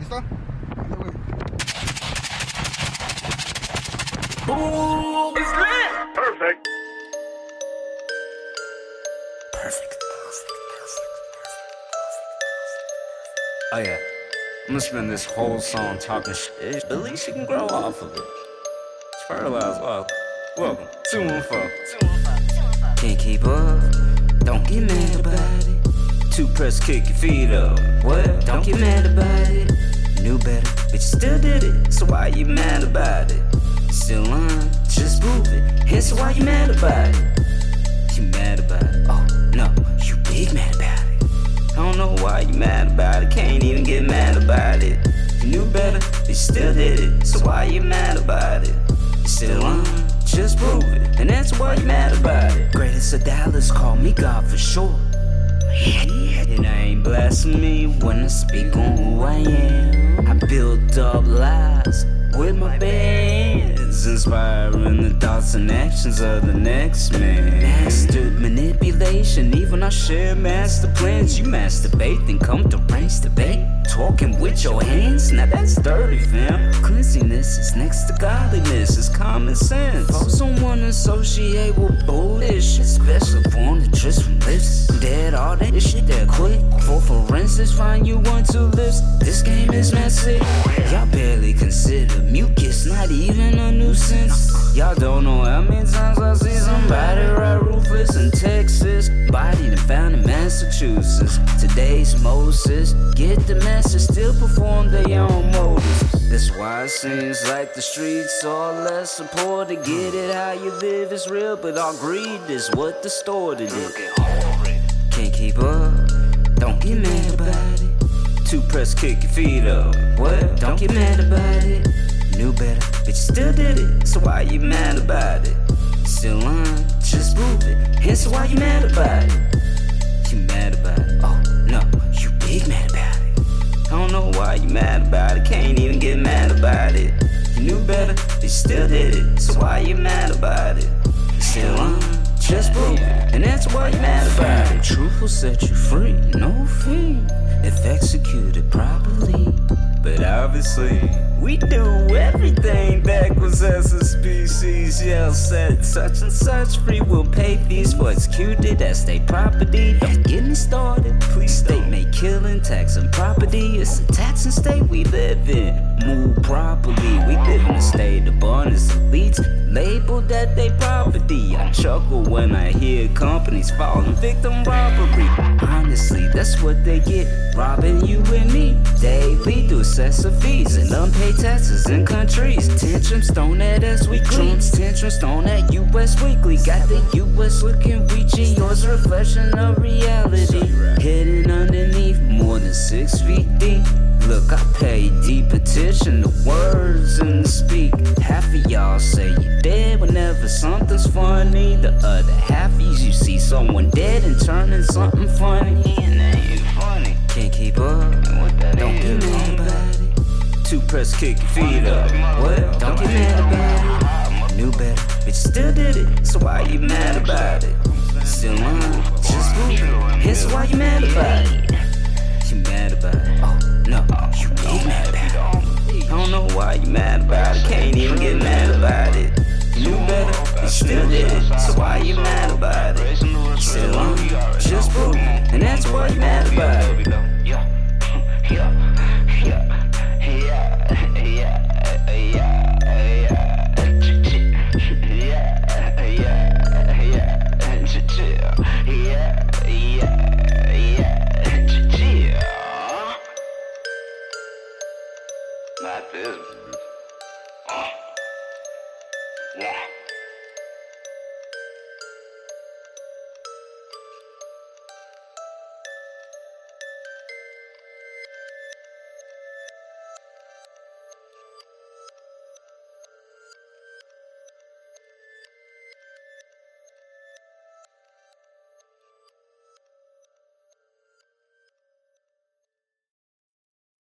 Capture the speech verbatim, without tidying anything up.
está? Dale, güey. Ooh, it's lit. Perfect. Perfect. Oh yeah, I'm gonna spend this whole song talking shit. At least you can grow off of it. It's fertilized. Well, welcome. two one four. Can't keep up. Don't get mad about it. Two press, kick your feet up. What? Don't get mad about it. Knew better, but you still did it. So why you mad about it? Still on, just prove it. Hence why you mad about it. You mad about it? Oh no, you big mad about it. I don't know why you mad about it. Can't even get mad about it. You knew better, but you still did it. So why you mad about it? You still on, just prove it. And that's why you mad about it. Greatest of Dallas, call me God for sure. And I ain't blasphemy when I speak on who I am. I built up lies with my bands, inspiring the thoughts and actions of the next man. Mastered manipulation, even I share master plans. You masturbate, then come to range debate. Talking with your hands, now that's dirty, fam. Cleanliness is next to godliness, it's common sense. Folks don't wanna associate with bullshit, especially foreign interest from lips. Dead all that shit that quick. For forensics, find you one, two lips. This game is messy. Y'all barely consider mucus, not even a nuisance. Y'all don't know how many times I see somebody ride ruthless in Texas, bodied and found in Massachusetts. Today's Moses, get the message, still perform their own motives. That's why it seems like the streets are less support to get it how you live is real, but all greed is what distorted it. Can't keep up, don't get mad about it. Two press, kick your feet up. What? Don't get mad about it. Knew better, but you still did it. So why you mad about it? Still on, just prove it. Hence why you mad about it. You mad about it? Oh no, you big mad about it. I don't know why you mad about it. Can't even get mad about it. You knew better, but you still did it. So why you mad about it? Still on, just prove it. And that's why you mad about it. Truth will set you free, no fee, if executed properly. But obviously, we do everything backwards as a species. Yell said such and such, free will pay fees for executed as state property. Don't get me started, please state may killing, taxing property. It's a taxing state we live in. Move properly, we live in a state of abundance. Elites label that they property. I chuckle when I hear companies falling victim robbery. Honestly, that's what they get, robbing you and me daily through excessive fees and unpaid taxes in countries. Tantrums thrown at us weekly. Trump's tantrums thrown at U S weekly. Got the U S looking weechy. Yours a reflection of reality. Hidden underneath more than six feet deep. Look, I pay deep attention to words and speak. Half of y'all say you're dead whenever something's funny. The other half of you see someone dead and turning something funny. And that ain't funny. Can't keep up. Don't get mad about it. Two press, kick your feet up. What? Don't get mad about it. Knew better, but you still did it. So why you mad about it? Still on, just prove it. Hence why you mad about it. You mad about it? Oh no, you big mad about it. I don't know why you mad about it. Can't even get mad about it. You knew better, but you still did it. So why you mad about it? Still on, just prove it. And that's why you mad about it.